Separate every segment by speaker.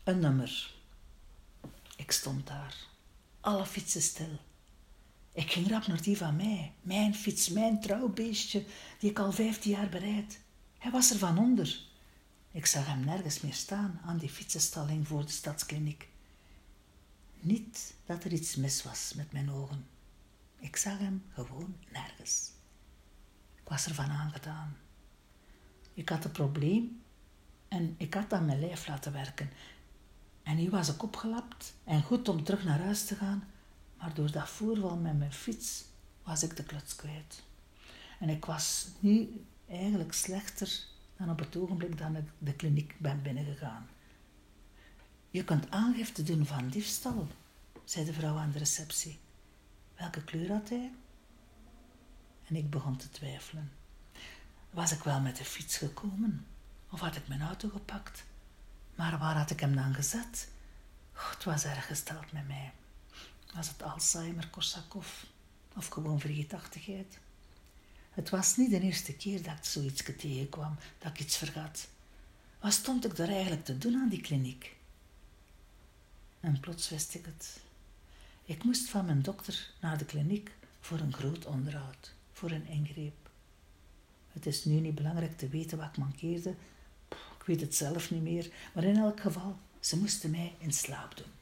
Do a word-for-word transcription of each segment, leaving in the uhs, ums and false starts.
Speaker 1: Een nummer. Ik stond daar. Alle fietsen stil. Ik ging rap naar die van mij. Mijn fiets, mijn trouwbeestje, die ik al vijftien jaar bereid. Hij was er van onder. Ik zag hem nergens meer staan aan die fietsenstalling voor de stadskliniek. Niet dat er iets mis was met mijn ogen. Ik zag hem gewoon nergens. Ik was ervan aangedaan. Ik had een probleem en ik had aan mijn lijf laten werken. En nu was ik opgelapt en goed om terug naar huis te gaan, maar door dat voorval met mijn fiets was ik de kluts kwijt. En ik was nu eigenlijk slechter dan op het ogenblik dat ik de kliniek ben binnengegaan. Je kunt aangifte doen van diefstal, zei de vrouw aan de receptie. Welke kleur had hij? En ik begon te twijfelen. Was ik wel met de fiets gekomen? Of had ik mijn auto gepakt? Maar waar had ik hem dan gezet? Oh, het was erg gesteld met mij. Was het Alzheimer, Korsakoff of gewoon vergeetachtigheid? Het was niet de eerste keer dat ik zoiets tegenkwam, dat ik iets vergat. Wat stond ik daar eigenlijk te doen aan die kliniek? En plots wist ik het. Ik moest van mijn dokter naar de kliniek voor een groot onderhoud, voor een ingreep. Het is nu niet belangrijk te weten wat ik mankeerde. Ik weet het zelf niet meer, maar in elk geval, ze moesten mij in slaap doen.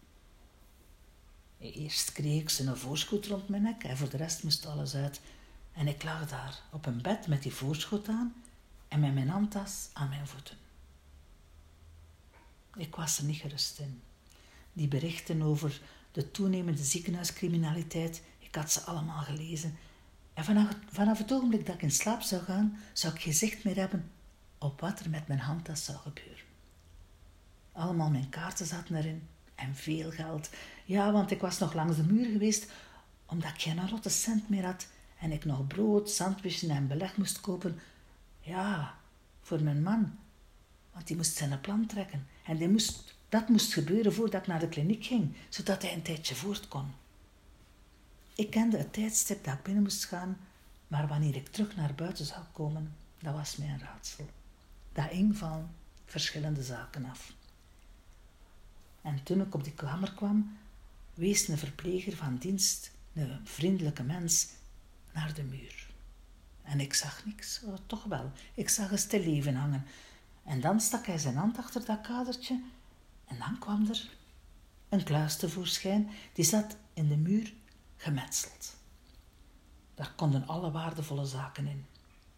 Speaker 1: Eerst kreeg ik ze een voorschoot rond mijn nek en voor de rest moest alles uit. En ik lag daar op een bed met die voorschoot aan en met mijn handtas aan mijn voeten. Ik was er niet gerust in. Die berichten over de toenemende ziekenhuiscriminaliteit, ik had ze allemaal gelezen. En vanaf het, vanaf het ogenblik dat ik in slaap zou gaan, zou ik geen zicht meer hebben op wat er met mijn handtas zou gebeuren. Allemaal mijn kaarten zaten erin en veel geld. Ja, want ik was nog langs de muur geweest, omdat ik geen rotte cent meer had en ik nog brood, sandwichen en beleg moest kopen. Ja, voor mijn man, want die moest zijn plan trekken. En die moest, dat moest gebeuren voordat ik naar de kliniek ging, zodat hij een tijdje voort kon. Ik kende het tijdstip dat ik binnen moest gaan, maar wanneer ik terug naar buiten zou komen, dat was mij een raadsel. Dat hing van verschillende zaken af. En toen ik op die kamer kwam, wees een verpleger van dienst, een vriendelijke mens, naar de muur. En ik zag niks, oh, toch wel. Ik zag een stilleven hangen. En dan stak hij zijn hand achter dat kadertje en dan kwam er een kluis tevoorschijn, die zat in de muur gemetseld. Daar konden alle waardevolle zaken in.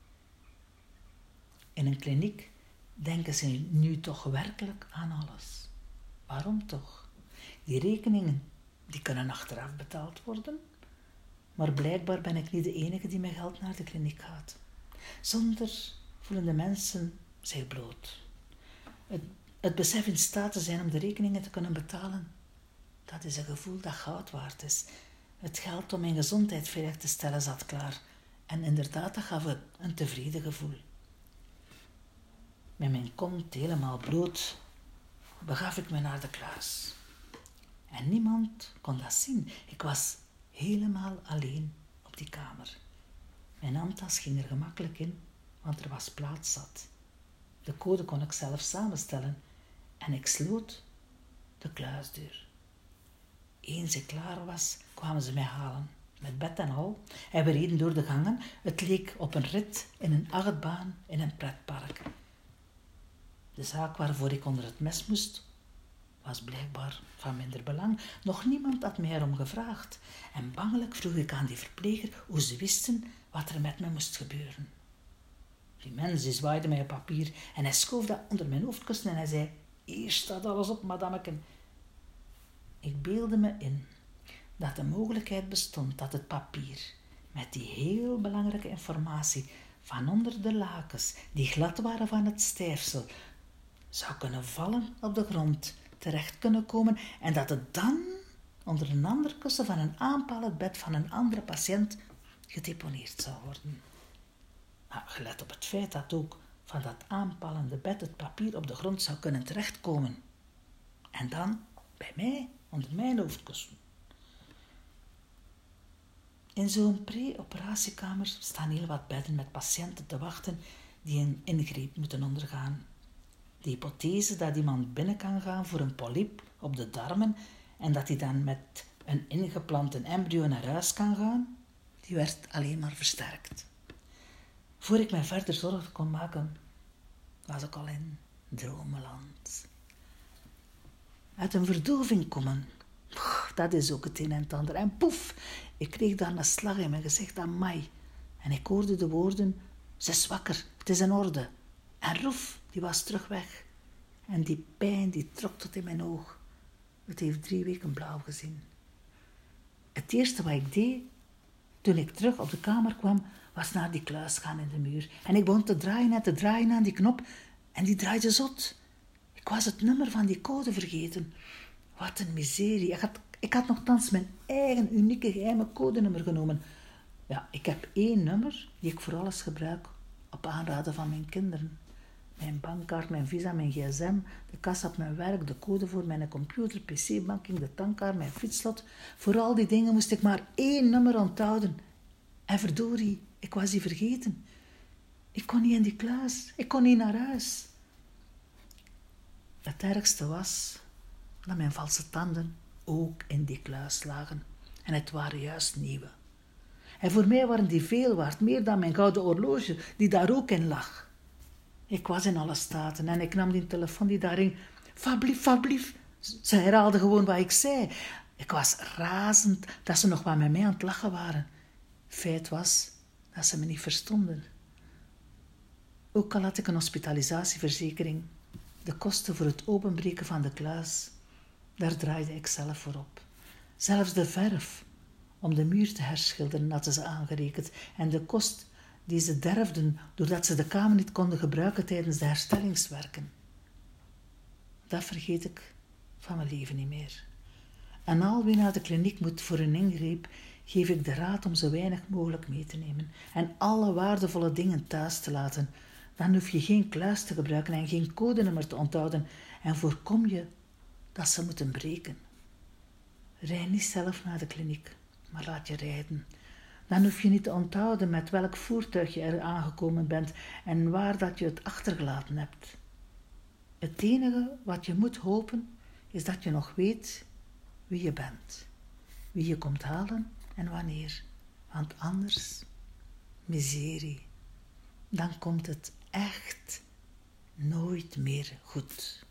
Speaker 1: In een kliniek denken ze nu toch werkelijk aan alles. Waarom toch? Die rekeningen, die kunnen achteraf betaald worden. Maar blijkbaar ben ik niet de enige die met geld naar de kliniek gaat. Zonder voelen de mensen zich bloot. Het, het besef in staat te zijn om de rekeningen te kunnen betalen, dat is een gevoel dat goud waard is. Het geld om mijn gezondheid veilig te stellen zat klaar. En inderdaad, dat gaf een tevreden gevoel. Met mijn kont helemaal bloot begaf ik me naar de kluis. En niemand kon dat zien. Ik was helemaal alleen op die kamer. Mijn handtas ging er gemakkelijk in, want er was plaats zat. De code kon ik zelf samenstellen en ik sloot de kluisdeur. Eens ik klaar was, kwamen ze mij halen, met bed en al. En we reden door de gangen. Het leek op een rit in een achtbaan in een pretpark. De zaak waarvoor ik onder het mes moest, was blijkbaar van minder belang. Nog niemand had mij erom gevraagd. En bangelijk vroeg ik aan die verpleger hoe ze wisten wat er met me moest gebeuren. Die mens die zwaaide mij op papier en hij schoof dat onder mijn hoofdkussen en hij zei: hier staat alles op, madameken. Ik beelde me in dat de mogelijkheid bestond dat het papier met die heel belangrijke informatie van onder de lakens, die glad waren van het stijfsel, zou kunnen vallen op de grond, terecht kunnen komen en dat het dan onder een ander kussen van een aanpalend bed van een andere patiënt gedeponeerd zou worden. Maar gelet op het feit dat ook van dat aanpallende bed het papier op de grond zou kunnen terechtkomen. En dan bij mij, onder mijn hoofdkussen. In zo'n pre-operatiekamer staan heel wat bedden met patiënten te wachten die een ingreep moeten ondergaan. De hypothese dat iemand binnen kan gaan voor een polyp op de darmen en dat hij dan met een ingeplante embryo naar huis kan gaan, die werd alleen maar versterkt. Voor ik mij verder zorgen kon maken, was ik al in dromenland. Uit een verdoving komen, dat is ook het een en het ander. En poef, ik kreeg daar een slag in mijn gezicht aan mij. En ik hoorde de woorden, ze is wakker, het is in orde. En Roef, die was terug weg. En die pijn, die trok tot in mijn oog. Het heeft drie weken blauw gezien. Het eerste wat ik deed, toen ik terug op de kamer kwam, was naar die kluis gaan in de muur. En ik begon te draaien en te draaien aan die knop. En die draaide zot. Ik was het nummer van die code vergeten. Wat een miserie. Ik had, ik had nogthans mijn eigen unieke geheime codenummer genomen. Ja, ik heb één nummer die ik voor alles gebruik op aanraden van mijn kinderen. Mijn bankkaart, mijn visa, mijn gsm, de kassa op mijn werk, de code voor mijn computer, pc-banking, de tankkaart, mijn fietslot. Voor al die dingen moest ik maar één nummer onthouden. En verdorie, ik was die vergeten. Ik kon niet in die kluis. Ik kon niet naar huis. Het ergste was dat mijn valse tanden ook in die kluis lagen. En het waren juist nieuwe. En voor mij waren die veel waard, meer dan mijn gouden horloge, die daar ook in lag. Ik was in alle staten en ik nam die telefoon die daar hing. Fablief, fablief. Ze herhaalde gewoon wat ik zei. Ik was razend dat ze nog wat met mij aan het lachen waren. Feit was dat ze me niet verstonden. Ook al had ik een hospitalisatieverzekering, de kosten voor het openbreken van de kluis, daar draaide ik zelf voor op. Zelfs de verf om de muur te herschilderen hadden ze aangerekend en de kost die ze derfden doordat ze de kamer niet konden gebruiken tijdens de herstellingswerken. Dat vergeet ik van mijn leven niet meer. En al wie naar de kliniek moet voor een ingreep, geef ik de raad om zo weinig mogelijk mee te nemen en alle waardevolle dingen thuis te laten. Dan hoef je geen kluis te gebruiken en geen codenummer te onthouden en voorkom je dat ze moeten breken. Rij niet zelf naar de kliniek, maar laat je rijden. Dan hoef je niet te onthouden met welk voertuig je er aangekomen bent en waar dat je het achtergelaten hebt. Het enige wat je moet hopen is dat je nog weet wie je bent, wie je komt halen en wanneer. Want anders, miserie, dan komt het echt nooit meer goed.